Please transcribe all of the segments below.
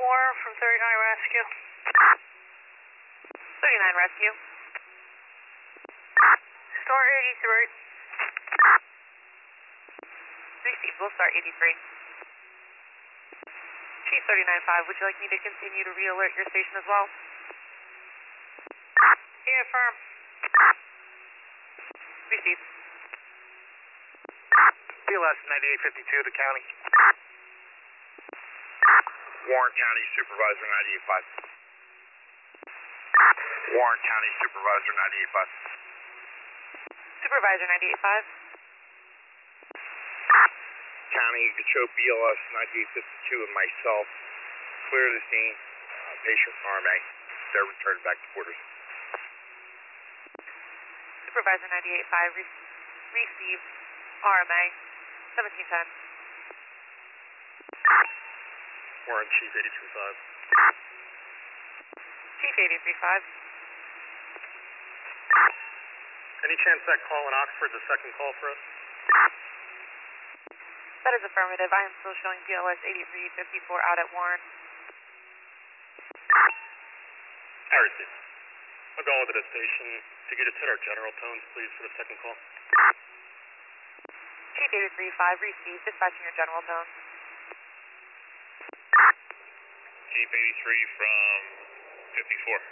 Warren from 39 Rescue. 39 Rescue. Start 83. Received, we'll start 83. Chief 39-5, would you like me to continue to re-alert your station as well? Yeah, firm. Received. BLS 9852 to county. Warren County Supervisor 985. Warren County Supervisor 985. Supervisor 98-5. County, you can show BLS 9852 and myself. Clear the scene. Patient RMA. They're returned back to quarters. Supervisor 98-5, received RMA 1710. Warren Chief 835. Chief 835. Any chance that call in Oxford's a second call for us? That is affirmative. I am still showing BLS 8354 out at Warren. Harrison. I'll go into the station. Could you just hit our general tones, please, for the second call? Chief 835, received. Dispatching your general tone. Chief 83 from 54.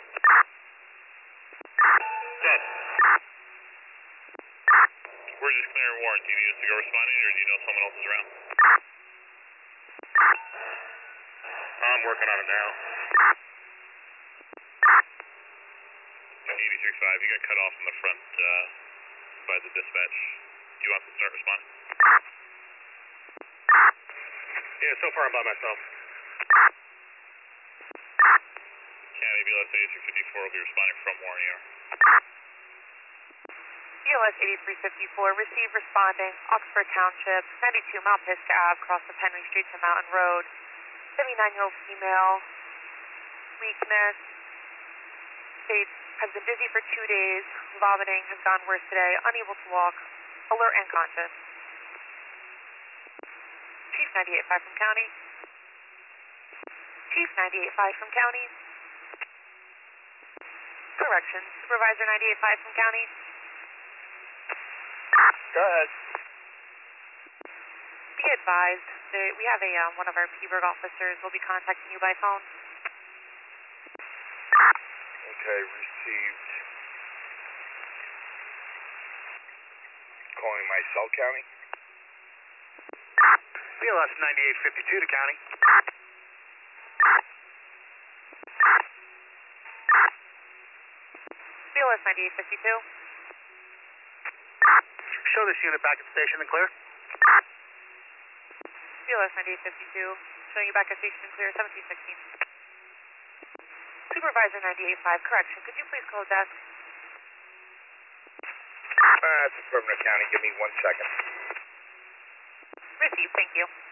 Dead. We're just clearing Warren. Do you need us to go responding, or do you know someone else is around? I'm working on it now. 83-5, you got cut off in the front by the dispatch. Do you want to start responding? Yeah, so far I'm by myself. County BLS 8354 will be responding from Warren ER. BLS 8354, received responding, Oxford Township, 92 Mount Pisgah Ave, across the Henry Street to Mountain Road. 79-year-old female, weakness, states, has been dizzy for 2 days, vomiting, has gone worse today, unable to walk, alert and conscious. Chief 98-5 from County. Chief 98-5 from County. Correction, Supervisor 98-5 from County. Go ahead. Be advised that we have one of our Peaburg officers will be contacting you by phone. Okay, received. Calling my cell county. BLS 9852 to county. BLS 9852. Show this unit back at the station and clear. BLS 9852, showing you back at station and clear, 1716. Supervisor 98-5, correction, could you please call desk? That's affirmative, County. Give me 1 second. Received, thank you.